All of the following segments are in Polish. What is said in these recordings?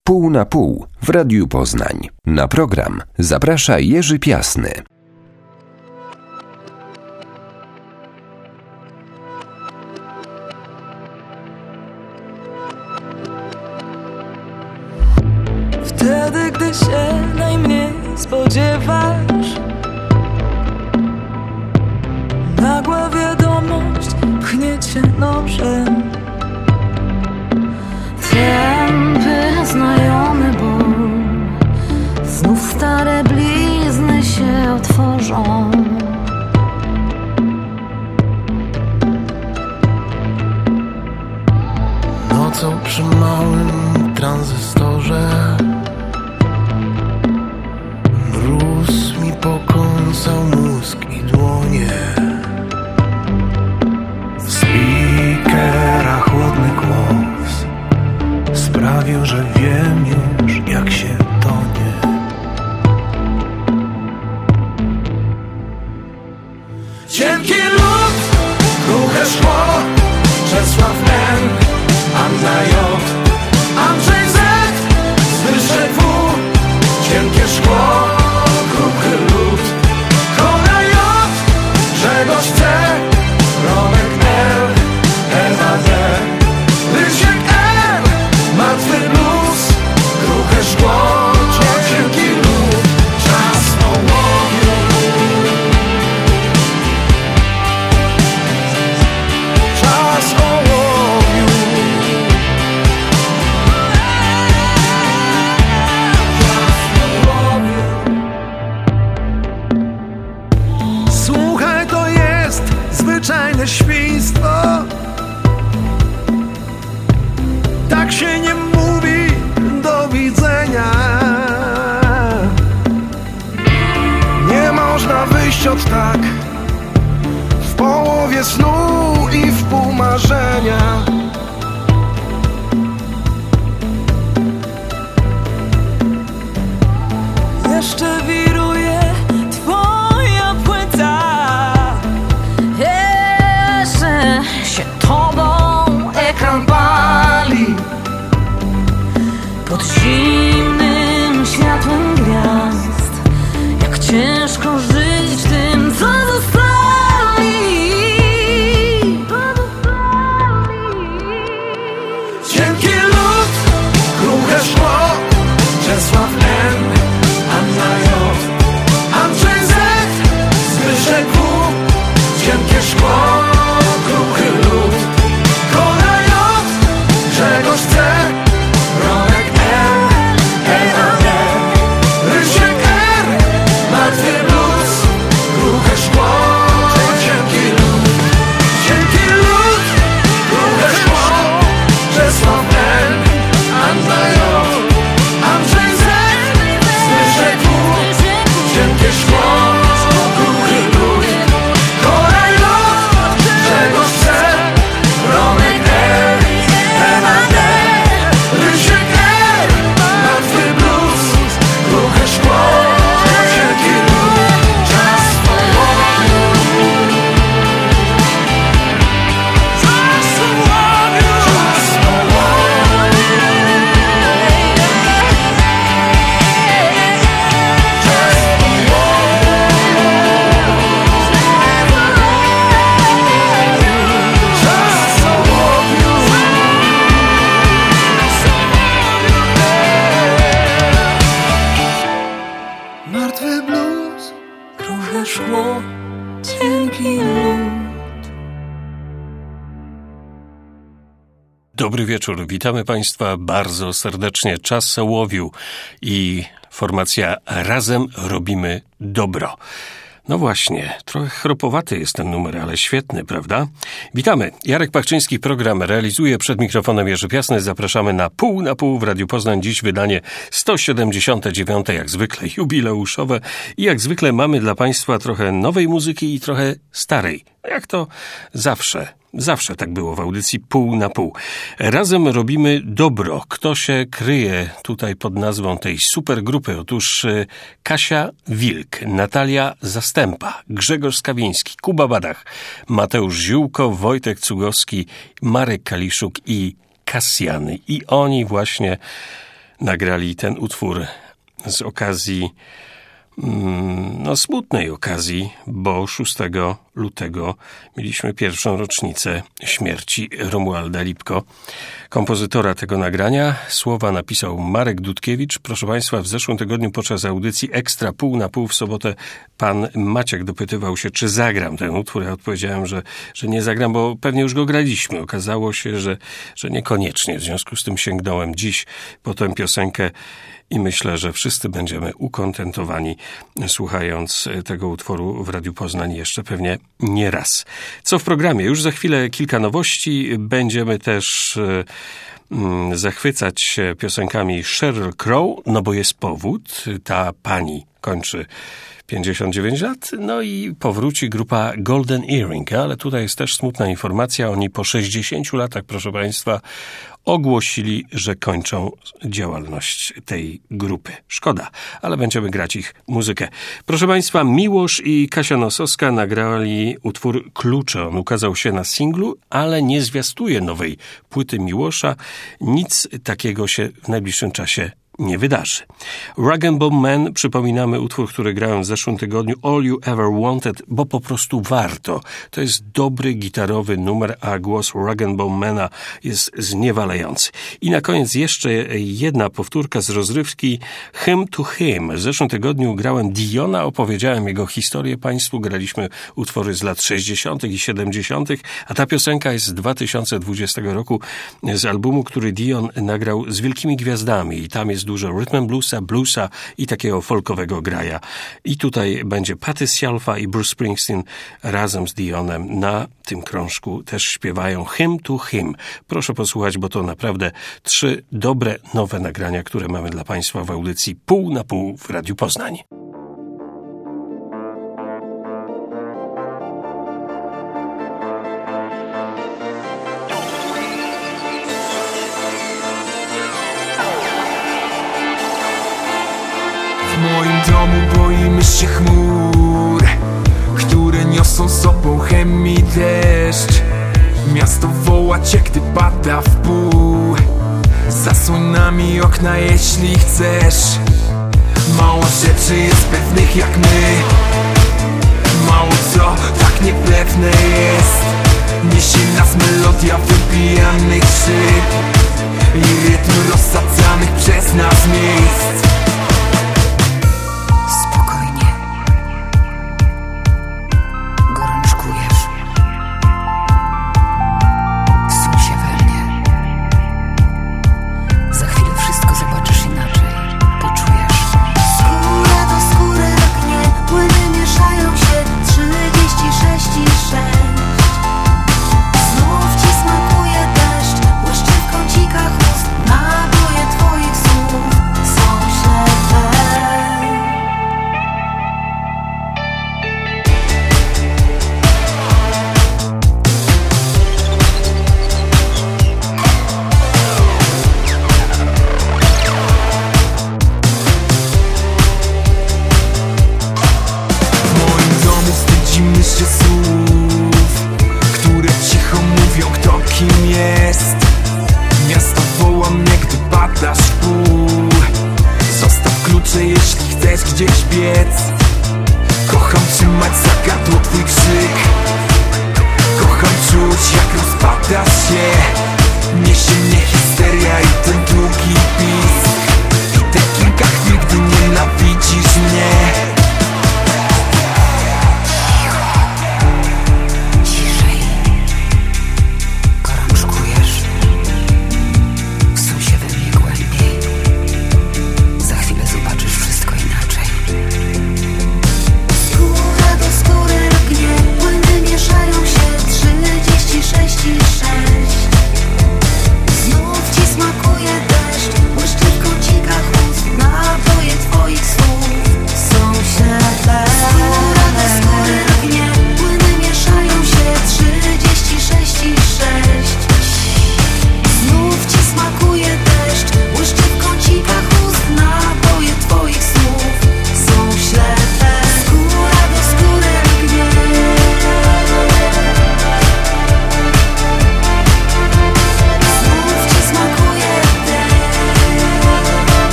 Pół na pół w Radiu Poznań. Na program zaprasza Jerzy Piasny. Wtedy, gdy się najmniej spodziewasz, nagła wiadomość pchnie cię nożem. Tępy, znajomy ból, znów stare blizny się otworzą. Nocą przy małym tranzystorze mróz mi pokąsał mózg i dłonie. Z speakera chłodny głos sprawił, że wiem już, jak się tonie. Cienki lód, kruche szkło, Czesław N., Anna J., Andrzej Z., Zbyszek W., cienkie szkło, kruchy lód, Kola J., Grzegorz C., Romek L., Ewa D., Rysiek M., martwy blues, kruche szkło, cienki lód, czas ołowiu. Czas ołowiu. Słuchaj, to jest zwyczajne świństwo. Tak się nie mówi do widzenia. Nie można wyjść od tak w połowie snu i w pół marzenia. Jeszcze wiruje twoja płyta. Jeszcze się tobą ekran pali pod zimnym światłem gwiazd. Jak ciężko żyć tym, co zostali. Cienki lód, kruche szkło, Czesław N., Anna J., Andrzej Z., Zbyszek W., cienkie szkło, kruchy lód, Kola J., Grzegorz C., Romek L., Ewa D., Rysiek R., martwy blues, kruche szkło, cienki lód, kruche szkło, Czesław N., Anna J., Andrzej Z., Zbyszek W., cienkie szkło, kruchy lód, Kola J., Grzegorz C., Romek L., Ewa D., Rysiek R., martwy blues, kruche szkło, cienki lód, czas ołowiu. Czas ołowiu. Czas ołowiu. Martwy blues, Kruche szkło, cienki lód. Dobry wieczór, witamy Państwa bardzo serdecznie. Czas ołowiu i formacja Razem robimy dobro. No właśnie, trochę chropowaty jest ten numer, ale świetny, prawda? Witamy. Jarek Pachczyński program realizuje, przed mikrofonem Jerzy Piasny. Zapraszamy na pół w Radiu Poznań. Dziś wydanie 179, jak zwykle jubileuszowe. I jak zwykle mamy dla Państwa trochę nowej muzyki i trochę starej. Jak to zawsze. Zawsze tak było w audycji pół na pół. Razem robimy dobro. Kto się kryje tutaj pod nazwą tej supergrupy? Otóż Kasia Wilk, Natalia Zastępa, Grzegorz Skawiński, Kuba Badach, Mateusz Ziółko, Wojtek Cugowski, Marek Kaliszuk i Kasjany. I oni właśnie nagrali ten utwór z okazji, smutnej okazji, bo 6 lutego mieliśmy pierwszą rocznicę śmierci Romualda Lipko, kompozytora tego nagrania. Słowa napisał Marek Dudkiewicz. Proszę Państwa, w zeszłym tygodniu podczas audycji Ekstra pół na pół w sobotę pan Maciek dopytywał się, czy zagram ten utwór. Ja odpowiedziałem, że nie zagram, bo pewnie już go graliśmy. Okazało się, że niekoniecznie. W związku z tym sięgnąłem dziś po tę piosenkę i myślę, że wszyscy będziemy ukontentowani słuchając tego utworu w Radiu Poznań jeszcze pewnie nie raz. Co w programie? Już za chwilę kilka nowości. Będziemy też zachwycać się piosenkami Sheryl Crow, no bo jest powód. Ta pani kończy 59 lat, no i powróci grupa Golden Earring, ale tutaj jest też smutna informacja. Oni po 60 latach, proszę Państwa, ogłosili, że kończą działalność tej grupy. Szkoda, ale będziemy grać ich muzykę. Proszę Państwa, Miłosz i Kasia Nosowska nagrali utwór Klucze. On ukazał się na singlu, ale nie zwiastuje nowej płyty Miłosza. Nic takiego się w najbliższym czasie nie wydarzy. Rag & Bone Man, przypominamy utwór, który grałem w zeszłym tygodniu, All You Ever Wanted, bo po prostu warto. To jest dobry gitarowy numer, a głos Rag & Bone Mana jest zniewalający. I na koniec jeszcze jedna powtórka z rozrywki Hymn to Him. W zeszłym tygodniu grałem Diona, opowiedziałem jego historię Państwu, graliśmy utwory z lat 60. i 70., a ta piosenka jest z 2020 roku z albumu, który Dion nagrał z wielkimi gwiazdami i tam jest dużo rhythm and bluesa i takiego folkowego graja. I tutaj będzie Patty Scialfa i Bruce Springsteen razem z Dionem na tym krążku też śpiewają Hymn to Him. Proszę posłuchać, bo to naprawdę 3 dobre, nowe nagrania, które mamy dla Państwa w audycji Pół na pół w Radiu Poznań. W moim domu boimy się chmur, które niosą sobą chemii deszcz. Miasto woła cię, gdy pada w pół. Zasłoń nami okna, jeśli chcesz. Mało rzeczy jest pewnych jak my. Mało co tak niepewne jest. Niesie nas melodia wybijanych szyb i rytm rozsadzanych przez nas miejsc.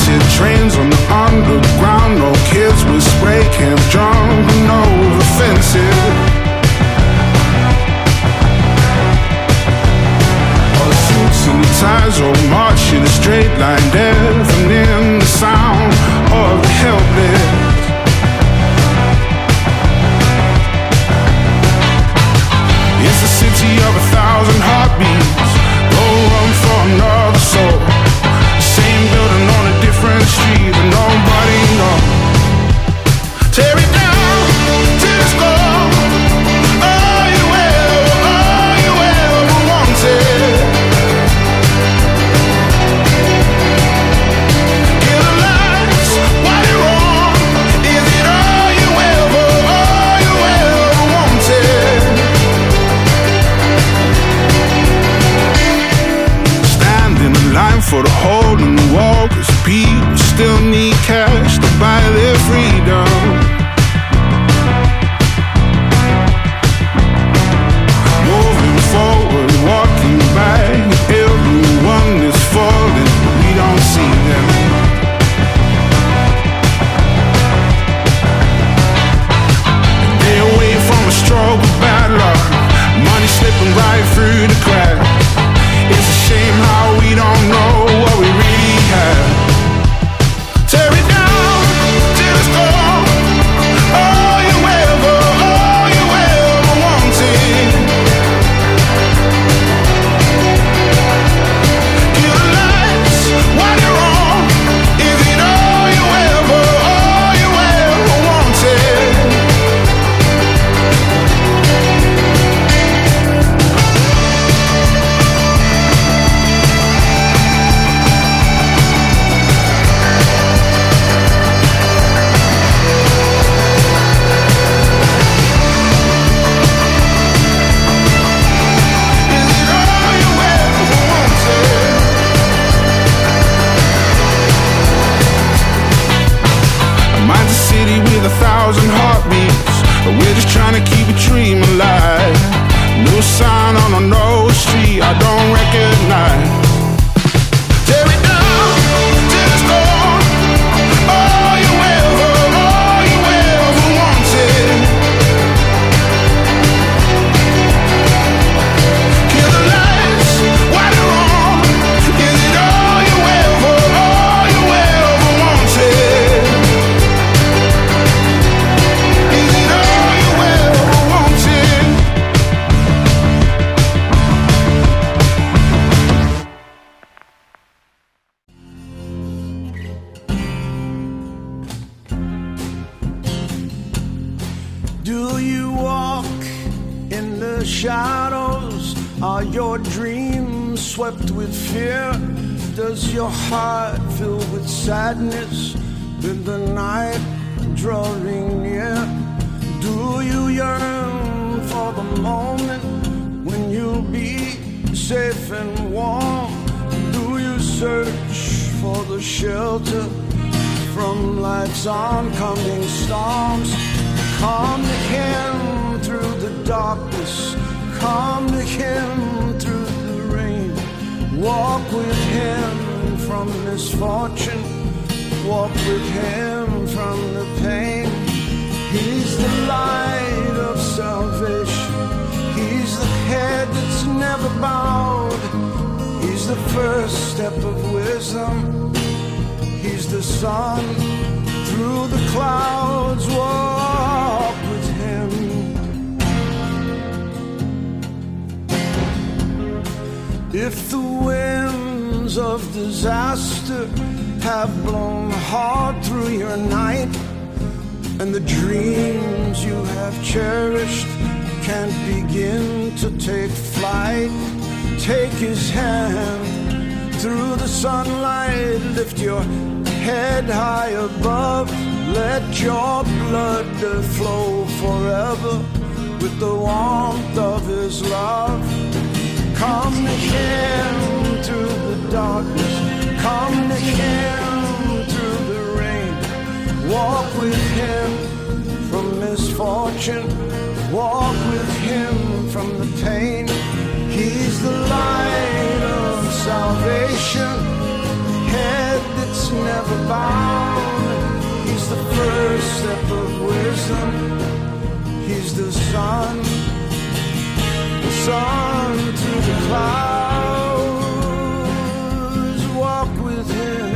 rancid trains on the underground. No kids with spray cans jumping over the fences. All the suits and the ties all march in a straight line, deafening the sound of the helpless. It's a city of 1,000 heartbeats. Go run for another soul. Same building on a different street, but nobody knows. Tear it down till it's gone. All you ever wanted. Kill the lights while you're on. Is it all you ever wanted? Line for the hole in the wall, 'cause people still need cash to buy their freedom. Moving forward, walking back, everyone is falling, we don't see them. They away from a stroke of bad luck, money slipping right through the cracks. It's a shame how we don't know what we really have. Tear it down till it's gone. All you ever wanted. Kill the lights while you're on. Is it all you ever wanted? Mine's a city with 1,000 heartbeats, but we're just trying to keep a dream alive. No sign on a no street I don't recognize. Tear it down till it's gone. All you ever wanted. Kill the lights while you're on. Is it all you ever wanted? Is it all you ever wanted? Do you walk in the shadows? Are your dreams swept with fear? Does your heart fill with sadness with the night drawing near? Do you yearn for the moment when you'll be safe and warm? Do you search for the shelter from life's oncoming storms? Come to him through the darkness, come to him through the rain. Walk with him from misfortune, walk with him from the pain. He's the light of salvation, he's the head that's never bowed. He's the first step of wisdom, he's the sun through the clouds. Walk with him. If the winds of disaster have blown hard through your night, and the dreams you have cherished can't begin to take flight, take his hand through the sunlight, lift your head high above, let your blood flow forever with the warmth of his love. Come to him through the darkness, come to him through the rain. Walk with him from misfortune, walk with him from the pain. He's the light of salvation, head that's never He's the sun through the clouds. Walk with him.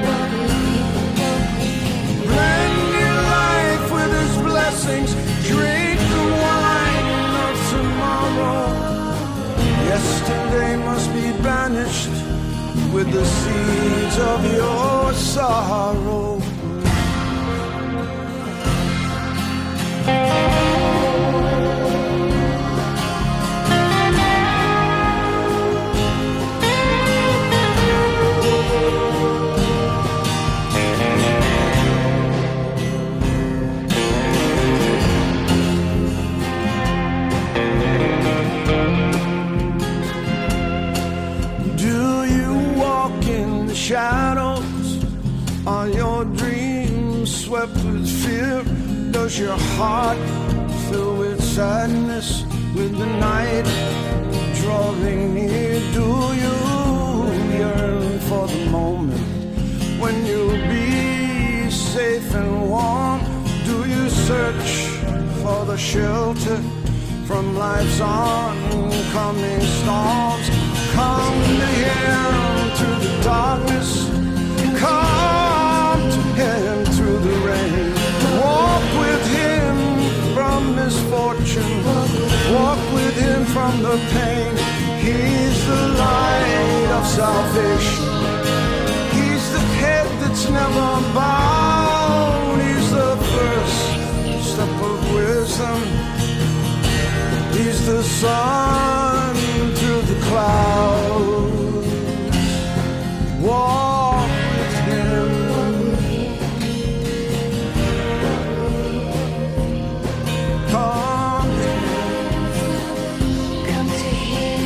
Blend your life with his blessings. Drink the wine of tomorrow. Yesterday must be banished with the seeds of your sorrow. Shadows, are your dreams swept with fear? Does your heart fill with sadness with the night drawing near? Do you yearn for the moment when you'll be safe and warm? Do you search for the shelter from life's oncoming storms? Come to him through the darkness, come to him through the rain. Walk with him from misfortune, walk with him from the pain. He's the light of salvation, he's the head that's never bowed. He's the first step of wisdom, he's the sun through the clouds. Walk with him. Come to him.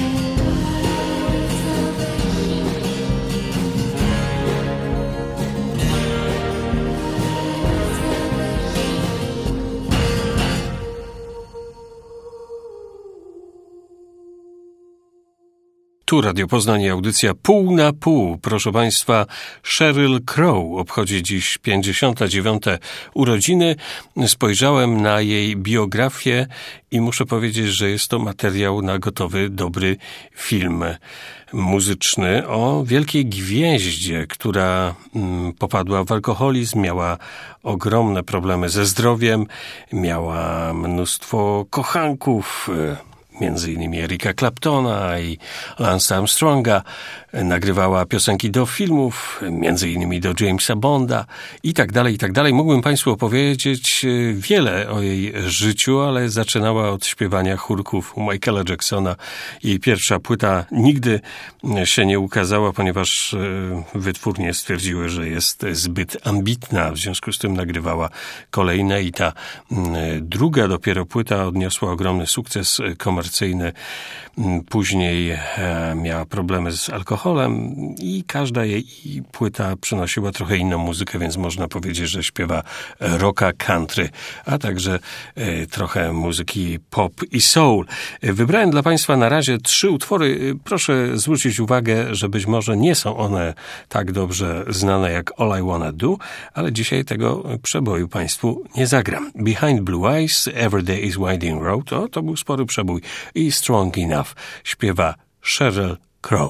Tu Radio Poznań i audycja Pół na Pół. Proszę Państwa, Sheryl Crow obchodzi dziś 59. urodziny. Spojrzałem na jej biografię i muszę powiedzieć, że jest to materiał na gotowy, dobry film muzyczny o wielkiej gwieździe, która popadła w alkoholizm, miała ogromne problemy ze zdrowiem, miała mnóstwo kochanków, między innymi Erika Claptona i Lance Armstronga, nagrywała piosenki do filmów, między innymi do Jamesa Bonda i tak dalej, i tak dalej. Mógłbym Państwu opowiedzieć wiele o jej życiu, ale zaczynała od śpiewania chórków u Michaela Jacksona. Jej pierwsza płyta nigdy się nie ukazała, ponieważ wytwórnie stwierdziły, że jest zbyt ambitna, w związku z tym nagrywała kolejne i ta druga dopiero płyta odniosła ogromny sukces komercyjny. Później miała problemy z alkoholem i każda jej płyta przynosiła trochę inną muzykę, więc można powiedzieć, że śpiewa rocka, country, a także trochę muzyki pop i soul. Wybrałem dla Państwa na razie 3 utwory. Proszę zwrócić uwagę, że być może nie są one tak dobrze znane jak All I Wanna Do, ale dzisiaj tego przeboju Państwu nie zagram. Behind Blue Eyes, Every Day is Winding Road, to był spory przebój i Strong Enough śpiewa Sheryl Crow.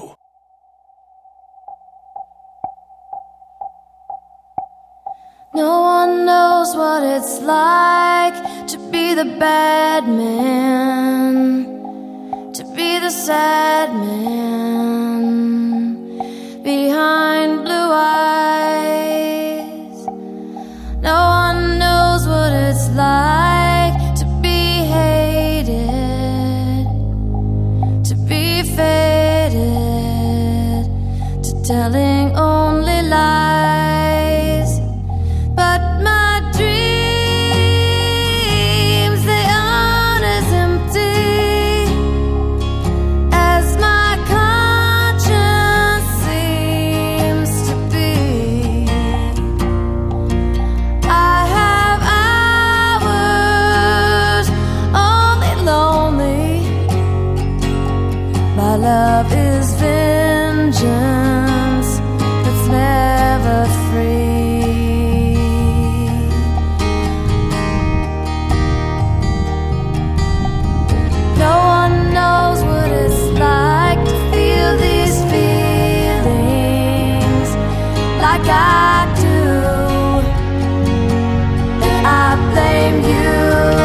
No one knows what it's like to be the bad man, to be the sad man behind blue eyes. No one knows what it's like to be hated, to be faded, to telling only lies. But my dreams, they aren't as empty as my conscience seems to like I do, and I blame you.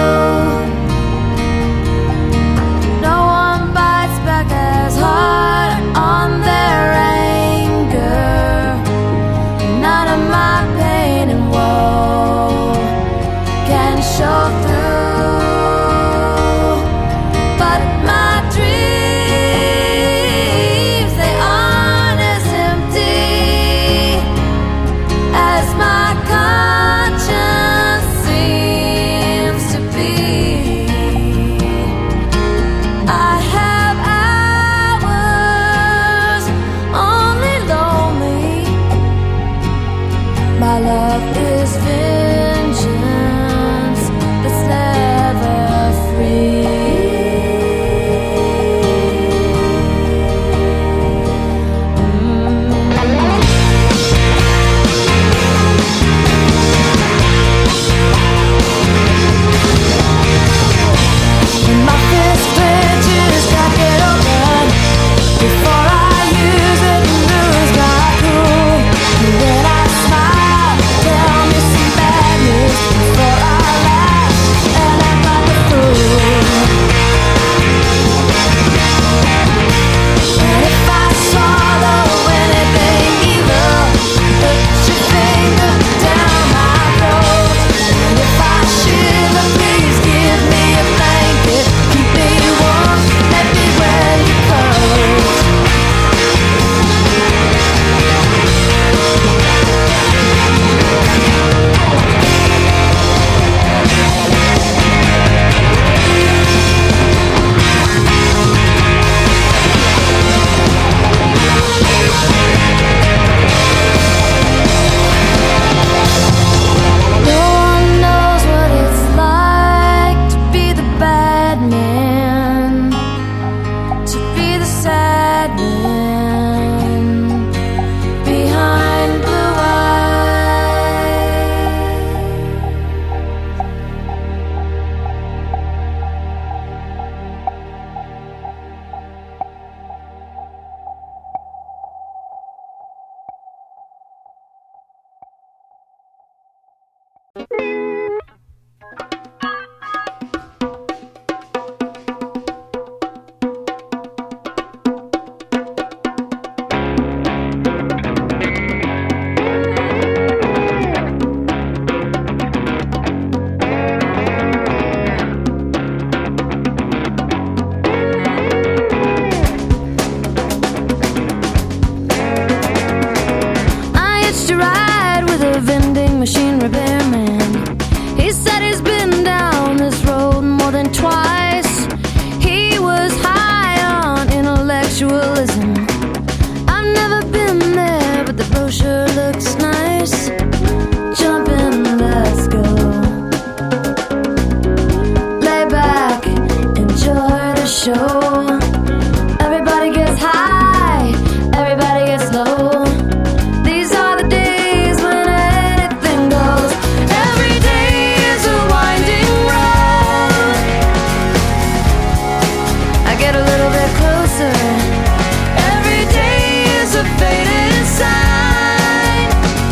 No one bites back as hard on their anger. None of my pain and woe can show through, but my dreams, they aren't as empty as my conscience seems to be. I have hours only lonely. My love is vengeance that's never free. My fist clenches, crack it open before I use it and lose my cool. And when I smile, tell me some bad news before I laugh and act like a fool. And if I swallow anything evil, put your finger down my throat. And if I shiver, please give me a blanket, keep me warm, let me wear your clothes. No one knows what it's like to be the bad man, to be the sad man behind blue I hitched a ride with a vending machine repairman. He said he's been down this road more than twice. He was high on intellectualism. I've never been there, but the brochure looks nice. Jump in, let's go. Lay back, enjoy the show. Everybody gets high, everybody gets low. These are the days when anything goes. Every day is a winding road. I get a little bit closer. Every day is a faded sign.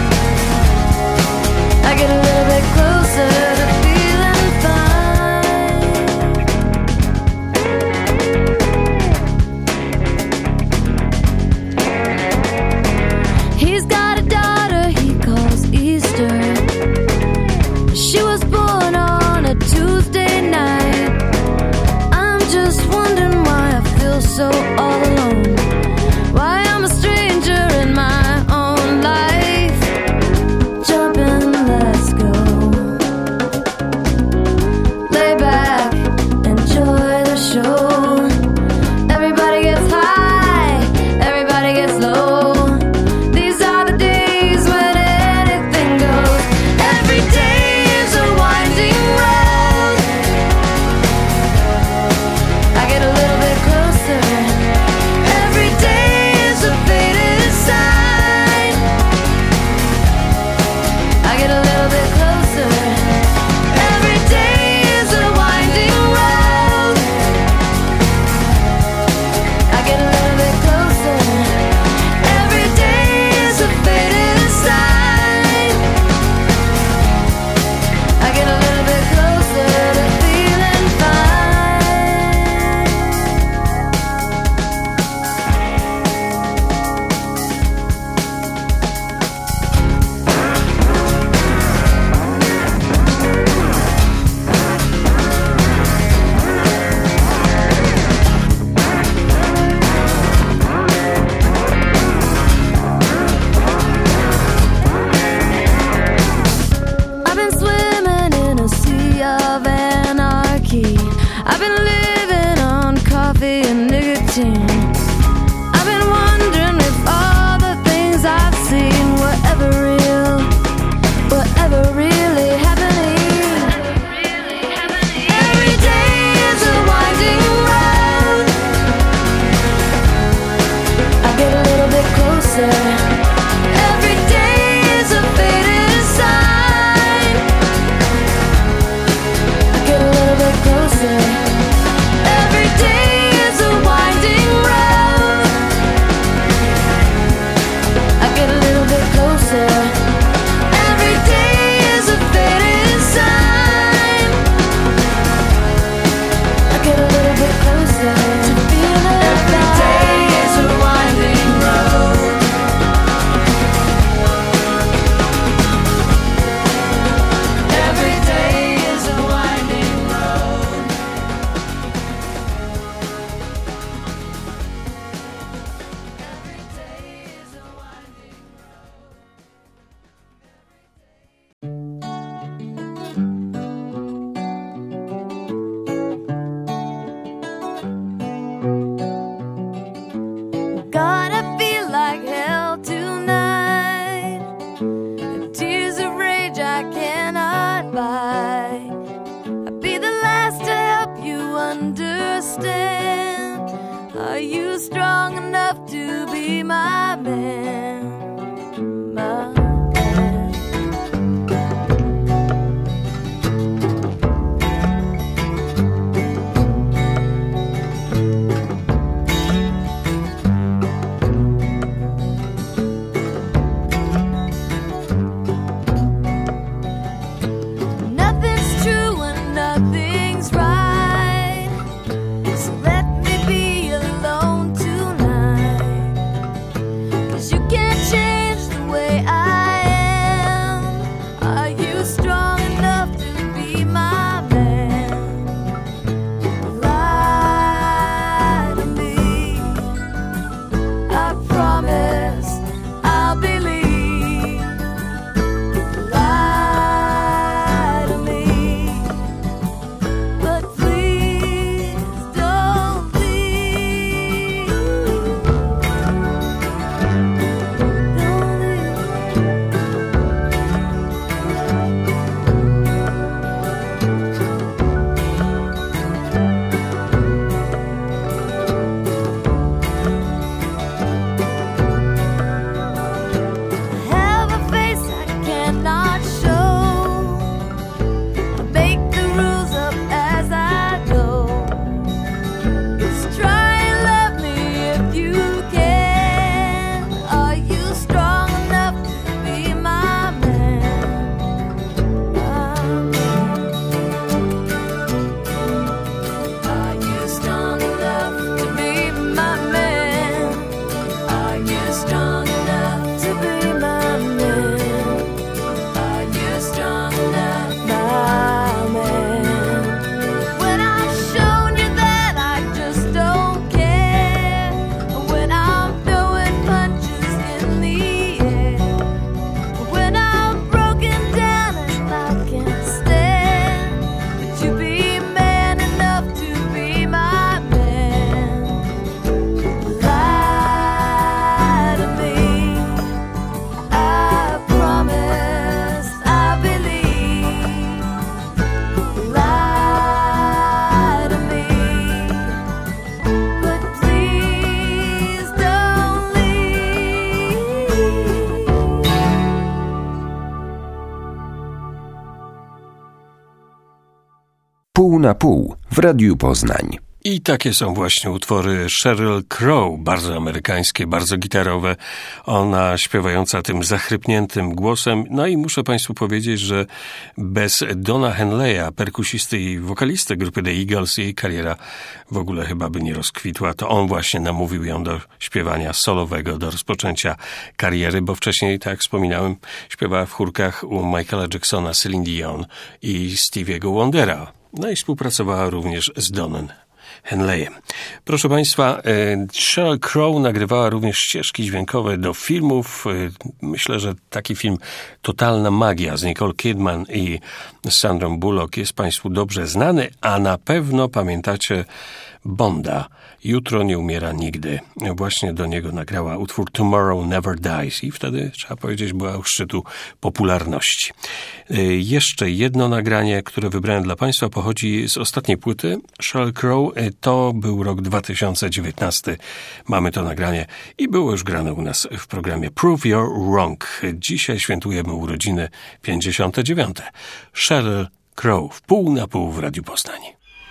Pół na pół w Radiu Poznań. I takie są właśnie utwory Sheryl Crow, bardzo amerykańskie, bardzo gitarowe. Ona śpiewająca tym zachrypniętym głosem. No i muszę Państwu powiedzieć, że bez Dona Henleya, perkusisty i wokalisty grupy The Eagles, jej kariera w ogóle chyba by nie rozkwitła. To on właśnie namówił ją do śpiewania solowego, do rozpoczęcia kariery, bo wcześniej, tak jak wspominałem, śpiewała w chórkach u Michaela Jacksona, Celine Dion i Stevie'ego Wondera. No i współpracowała również z Donem Henleyem. Proszę Państwa, Sheryl Crow nagrywała również ścieżki dźwiękowe do filmów. Myślę, że taki film Totalna Magia z Nicole Kidman i Sandrą Bullock jest Państwu dobrze znany, a na pewno pamiętacie Bonda. Jutro nie umiera nigdy. Właśnie do niego nagrała utwór Tomorrow Never Dies i wtedy, trzeba powiedzieć, była u szczytu popularności. Jeszcze jedno nagranie, które wybrałem dla Państwa, pochodzi z ostatniej płyty Sheryl Crow. To był rok 2019. Mamy to nagranie i było już grane u nas w programie Prove You're Wrong. Dzisiaj świętujemy urodziny 59. Sheryl Crow w pół na pół w Radiu Poznań.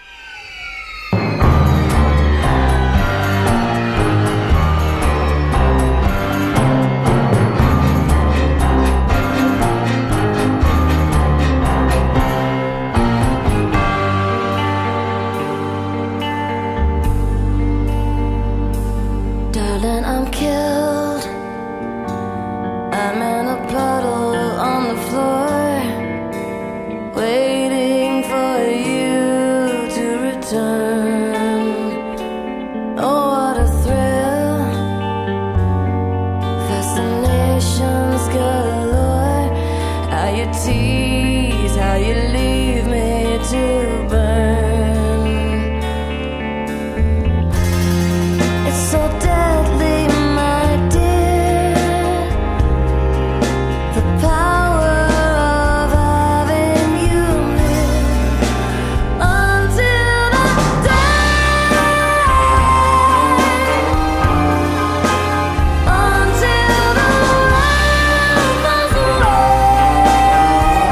Darling, I'm killed. I'm in a puddle on the floor, waiting for you to return. Oh, what a thrill. Fascinations galore. How you tease, how you leave me to burn. It's so deadly, my dear, the power of having you near until I die, until the world goes away,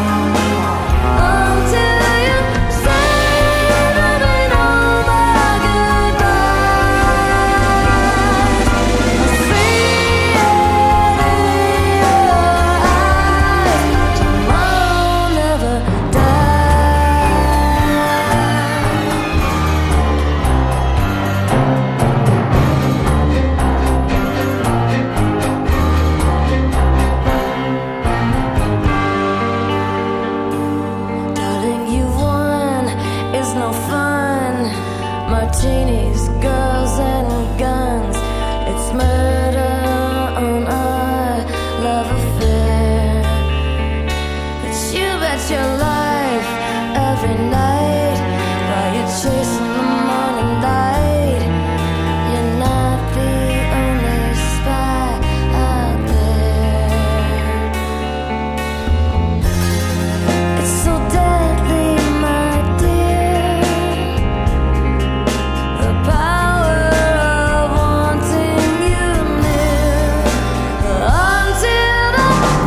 until you say that we know my goodbye. See it in your eyes, tomorrow never dies. Darling, you won, it's no fun. Martinis, girls and guns. It's murder on our love affair. But you bet your life every night while you're chasing the morning light. You're not the only spy out there. It's so deadly, my dear, the power of wanting you near until I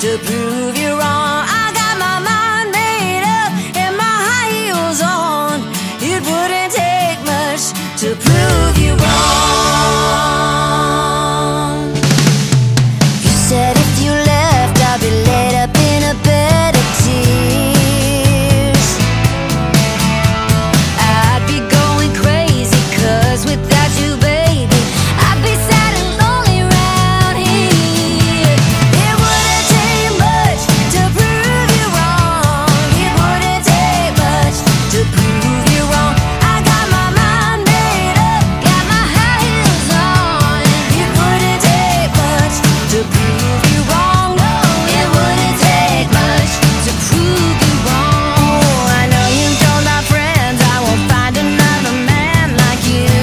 to prove you wrong. I got my mind made up and my high heels on. It wouldn't take much to prove you wrong. You said if you left, I'd be laid up in a bed of tears. I'd be going crazy, 'cause without you, baby, I'd be sad and lonely round here. It wouldn't take much to prove you wrong. It wouldn't take much to prove you wrong. I got my mind made up, got my high heels on. It wouldn't take much to prove you wrong. No, it wouldn't take much to prove you wrong. I know you told my friends I won't find another man like you.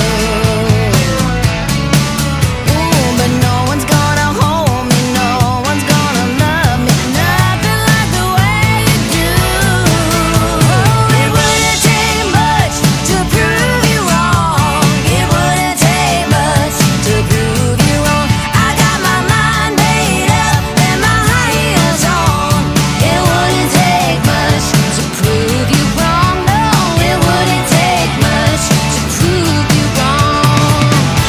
Ooh, but no one's gonna hold me, no one's gonna love me, nothing like the way you do. Oh, it wouldn't take much to prove you wrong. It wouldn't take much to prove you wrong. I got my mind made up and my high heels on. It wouldn't take much to prove you wrong. No, it wouldn't take much to prove you wrong.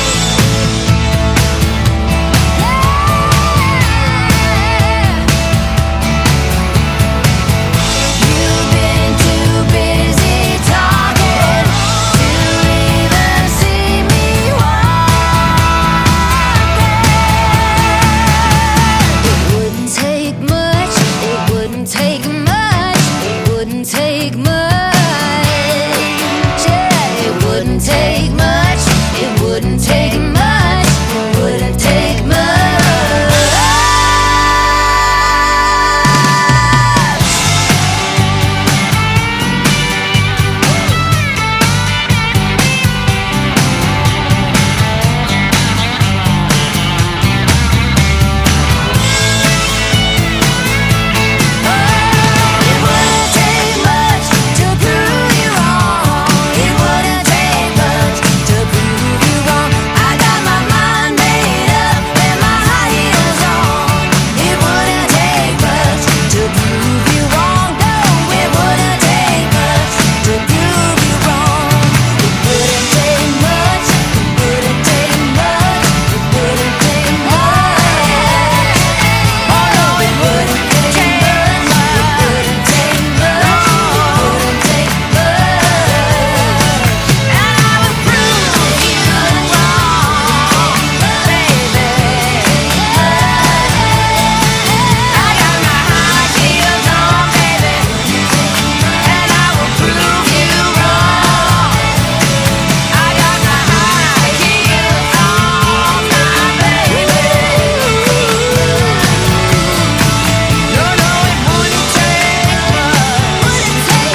You've been too busy talking to even see me walking. It wouldn't take much, it wouldn't take much, it wouldn't take much. Yeah, it wouldn't take much, it wouldn't take much, it wouldn't take much. It wouldn't take much to prove you wrong. It wouldn't take much to prove you wrong. I got my mind made up and my high heels on. It wouldn't take much to prove you wrong. No, it wouldn't take much to prove you wrong. It wouldn't take much. It wouldn't take much. It wouldn't take much. Oh no, it wouldn't take much. It wouldn't take much. It wouldn't take much. And I would prove you wrong, baby. I got my high heels on, baby, and I will prove you wrong. I got my high heels on, my baby. No, no, it wouldn't take much. Wouldn't take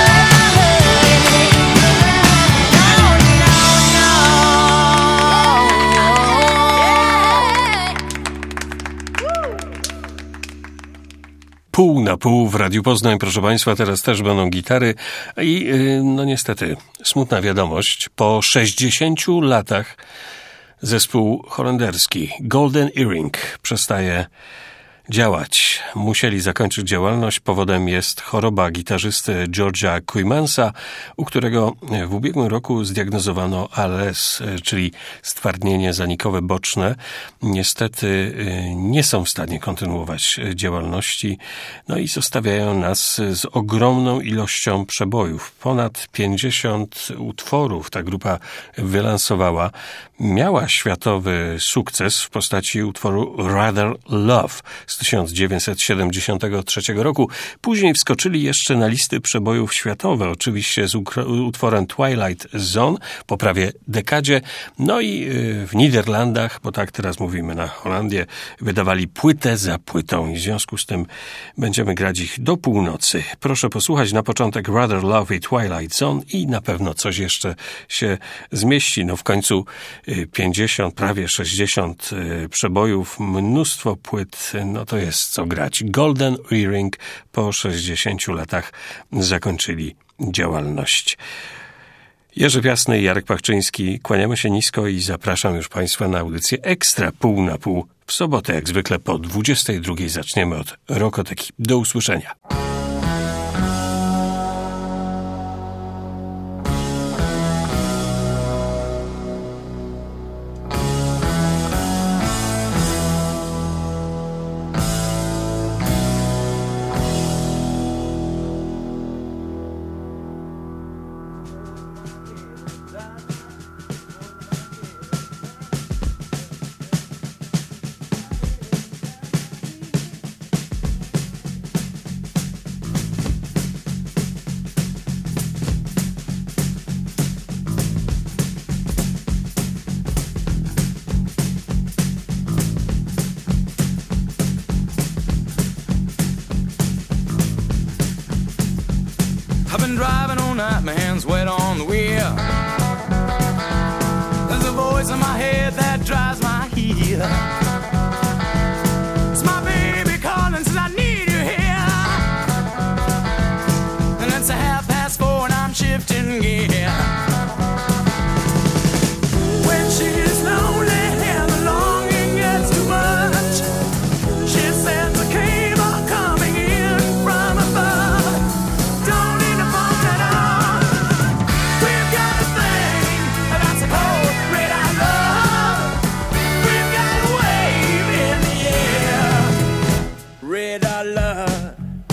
Pół na pół w Radiu Poznań, proszę Państwa, teraz też będą gitary i no niestety smutna wiadomość, po 60 latach zespół holenderski Golden Earring przestaje działać. Musieli zakończyć działalność. Powodem jest choroba gitarzysty George'a Kooymansa, u którego w ubiegłym roku zdiagnozowano ALS, czyli stwardnienie zanikowe boczne. Niestety nie są w stanie kontynuować działalności, no i zostawiają nas z ogromną ilością przebojów. Ponad 50 utworów ta grupa wylansowała. Miała światowy sukces w postaci utworu Rather Love z 1973 roku. Później wskoczyli jeszcze na listy przebojów światowe, oczywiście z utworem Twilight Zone po prawie dekadzie. No i w Niderlandach, bo tak teraz mówimy na Holandię, wydawali płytę za płytą i w związku z tym będziemy grać ich do północy. Proszę posłuchać na początek Rather Love i Twilight Zone i na pewno coś jeszcze się zmieści. No w końcu 50, prawie 60 przebojów, mnóstwo płyt, no to jest co grać. Golden Earring po 60 latach zakończyli działalność. Jerzy Piasny i Jarek Pachczyński. Kłaniamy się nisko i zapraszam już Państwa na audycję Ekstra pół na pół. W sobotę, jak zwykle po 22 zaczniemy od Rokoteki. Do usłyszenia. I've been driving all night, my hands wet on the wheel. There's a voice in my head that drives my heel. It's my baby calling, says I need you here. And it's 4:30 and I'm shifting gear. When she's lonely and the longing gets too much, she sends a cable coming in from above. Don't need to phone at all. We've got a thing that's a cold red-eyed love. We've got a wave in the air. Red-eyed love.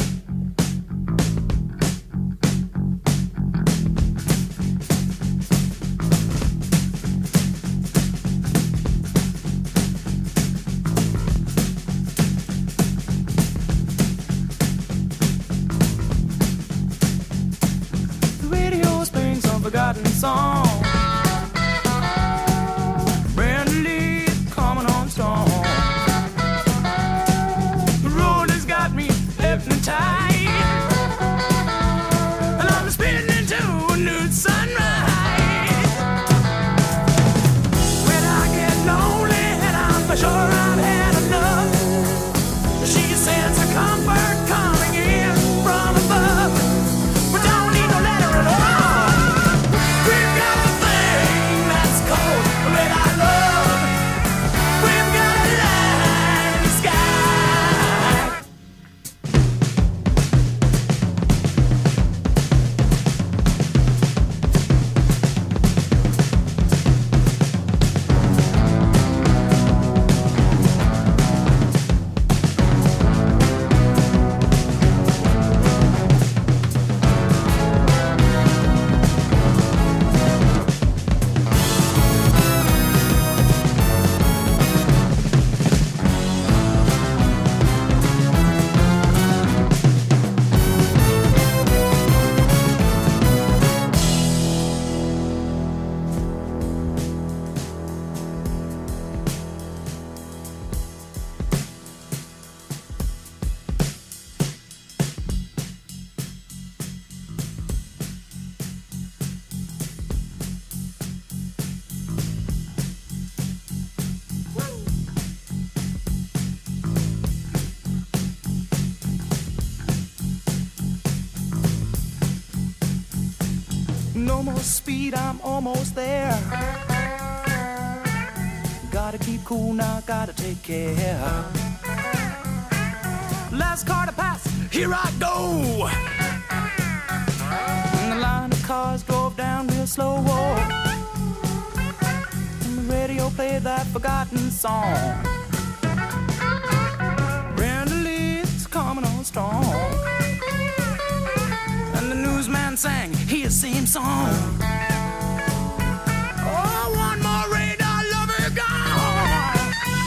The radio's playing some forgotten song. Brand Lee coming on strong. The road has got me hypnotized, and I'm spinning into a new sunrise. When I get lonely and I'm for sure I've had enough, she sends a comfort coming in from above. We don't need no letter at all. We've got a thing that's cold, red-eyed love. We've got a light in the sky. No more speed, I'm almost there. Gotta keep cool now, gotta take care. Last car to pass, here I go. And the line of cars drove down real slow. And the radio played that forgotten song. Brenda Lee's coming on strong. And the newsman sang his same song. Oh, one more radar lover gone.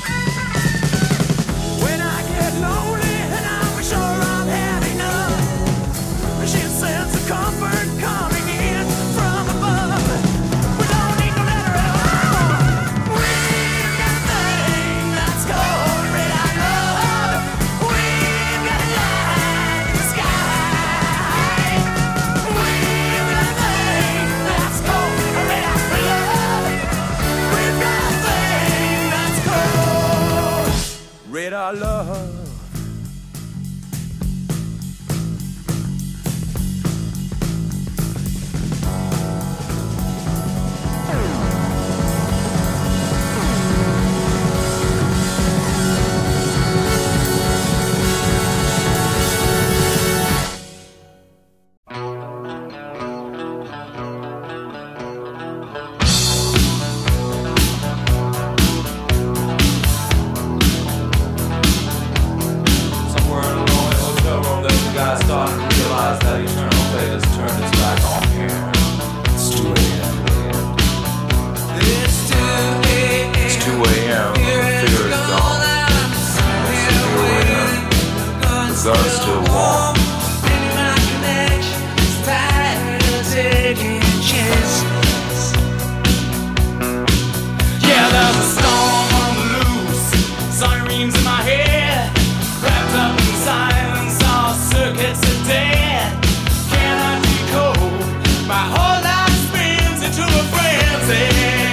When I get lonely and I'm sure I've had enough, she sends a comfort coming in from above. We don't need no letter at all. We've got a thing that's called red-eyed love. We've got a light in the sky. We've got a thing that's called red-eyed love. We've got a thing that's called red-eyed love. 'cause I'm still warm. My connection is tired of taking chances. Yeah, there's a storm on the loose, sirens in my head, wrapped up in silence, all circuits are dead. Cannot decode, my whole life spins into a frenzy.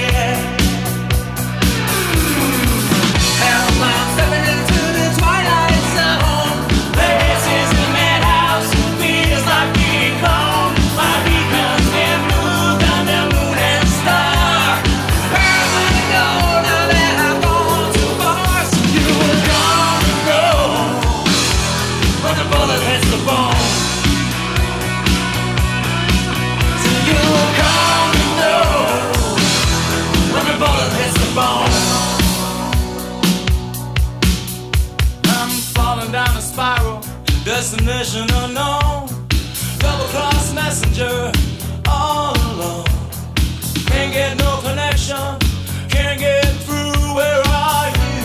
Hell, I'm stepping into the twilight zone. This is the madhouse, feels like being home. My beacons can move under moon and star. Where am I to go now that I've gone too far? So you were gonna go when the bullet hits the bone. So you were gonna know when the bullet hits the bone. I'm falling down a spiral, destination unknown. Double-cross messenger, all alone. Can't get no connection, can't get through, where are you?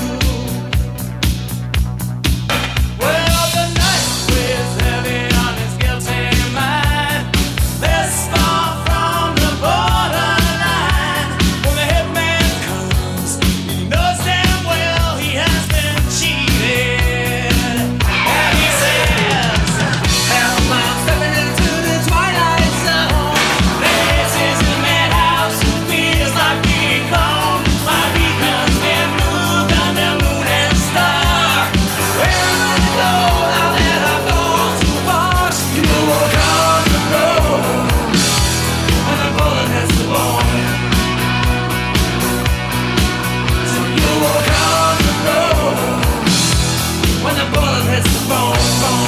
Well, the night weighs heavy on his guilty mind. This far from the borderline. When the hitman comes, he knows damn well he has been cheated. And he says, hell, I'm stepping into the twilight zone. This is the madhouse, feels like being home. My beacons can move under moon and star. Where am I to go now that I've gone too far? So you were gonna go when the bullet hits the bone. So you were gonna go when the bullet hits the bone.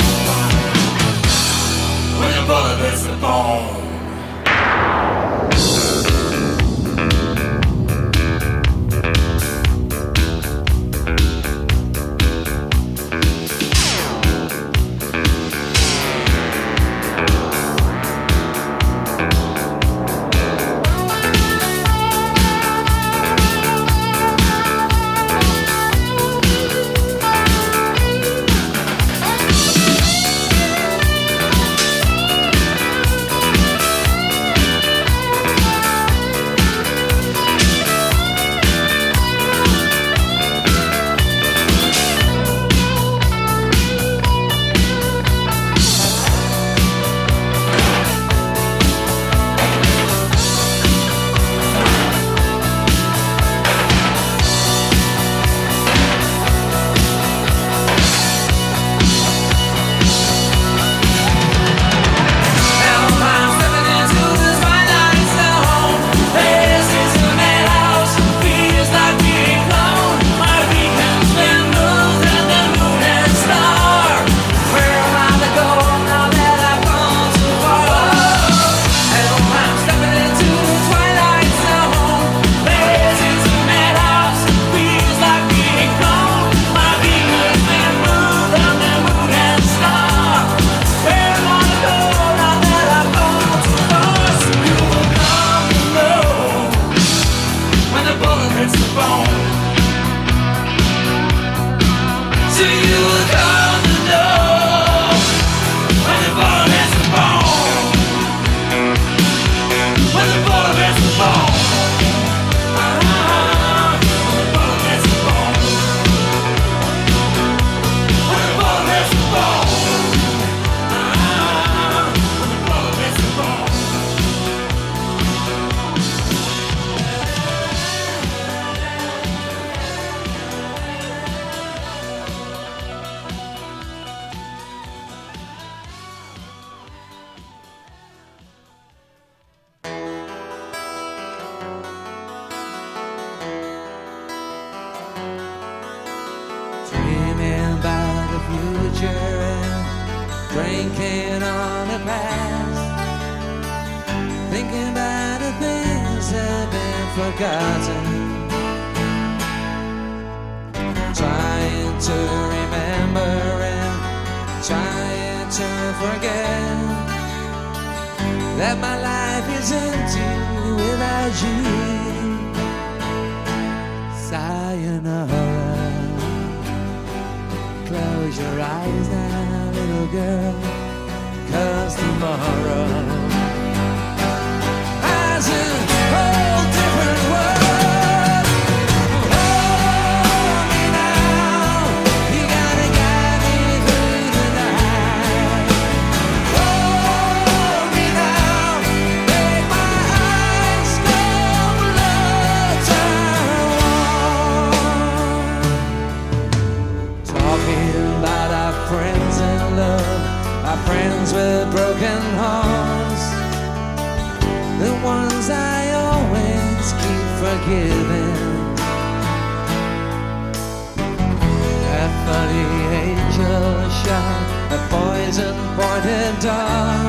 When the bullet hits the bone. drinking on the past, thinking about the things that have been forgotten, trying to remember and trying to forget that my life is empty without you. Sayonara, close your eyes now. little girl, 'cause tomorrow has a whole different world. Hold me now, you gotta guide me through the night. Hold me now, make my eyes go blood turn warm. Talking about our friends in love, our friends with broken hearts, the ones I always keep forgiving. That funny angel shot, a poison pointed dart.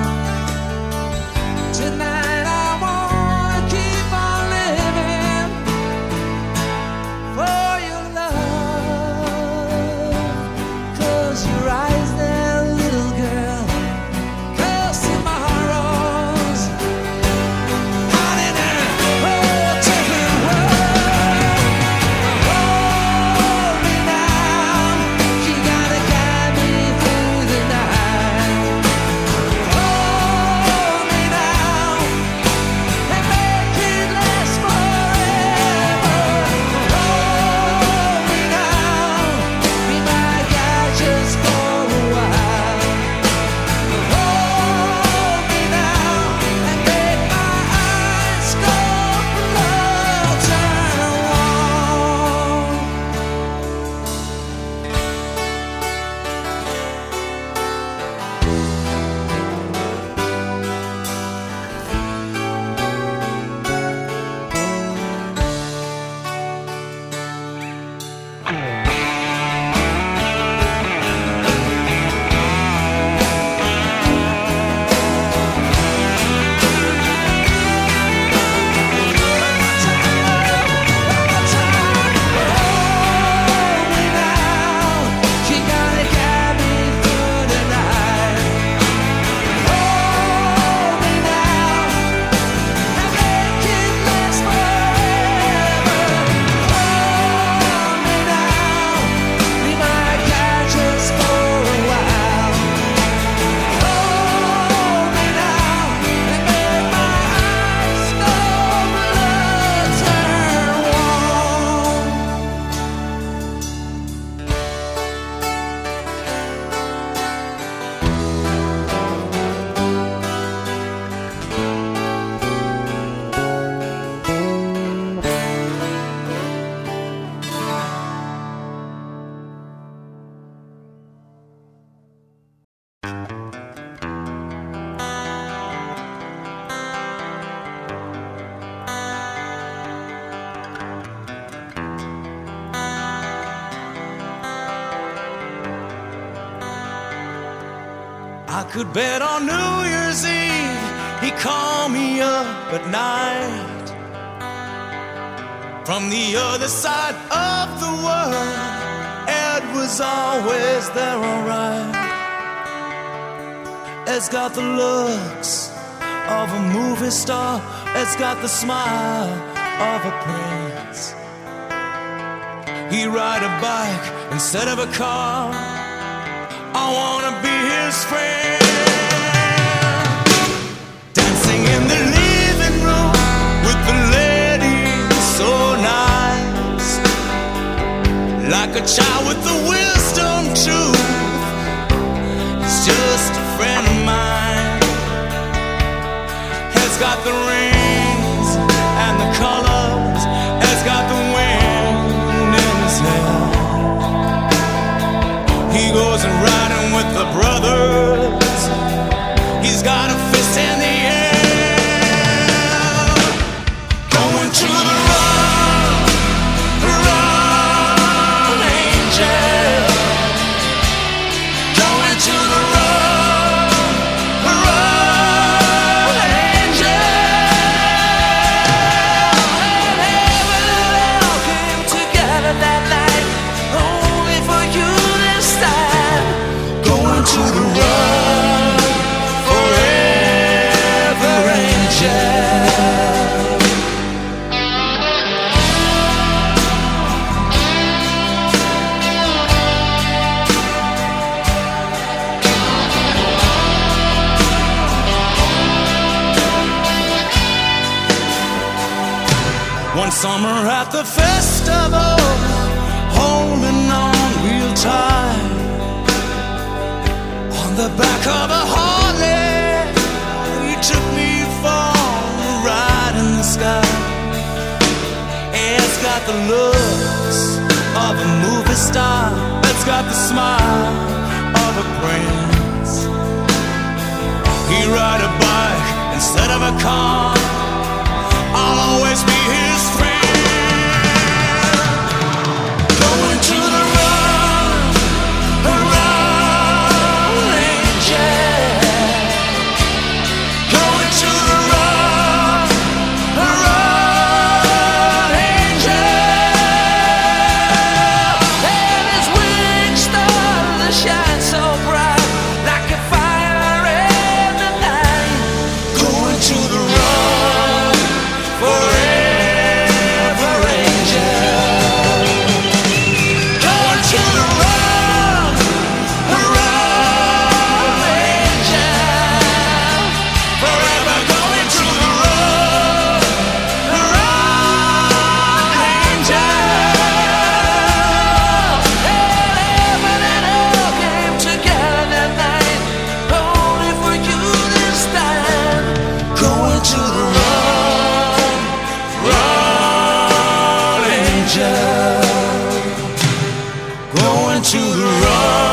Tonight I wanna keep on living for your love, 'cause your eyes there, little girl, 'cause tomorrow's out in a whole different world. Hold me now, you gotta guide me through the night. Hold me now, and make it last forever. Hold me now, be my guide just for a while. Hold me now, and make my eyes go blood turn warm. Hold me now, you gotta guide me through the night. Hold me now, and make it last forever. Hold me now, be my guide just for a while. Hold me now, and make my eyes go blood turn warm. I could bet on New Year's Eve he called me up at night from the other side of the world. Ed was always there, alright. Ed's got the looks of a movie star. Ed's got the smile of a prince. He'd ride a bike instead of a car. I wanna be his friend. Dancing in the living room with the ladies so nice, like a child with the wisdom truth. He's just a friend of mine. He's got the rings and the colors. He's got the wind in his hair. He goes and riding with the brothers. He's got a fist in the air. Going to the run, angel. Going to the run, angel. And heaven and hell came together that night, only for you this time. Going to the run forever. Summer at the festival, holding on real tight. On the back of a Harley, he took me for a ride in the sky. It's got the looks of a movie star, it's got the smile of a prince. He ride a bike instead of a car, I'll always be his friend. Going to the rolling jet. Going to the rolling jet. And his wings start to shine so bright, like a fire in the night. Going to the forever angel. Going to the road angel. Forever going to the road angel. And heaven and hell came together that night, only for you this time. Going to the road angel. Going to the road.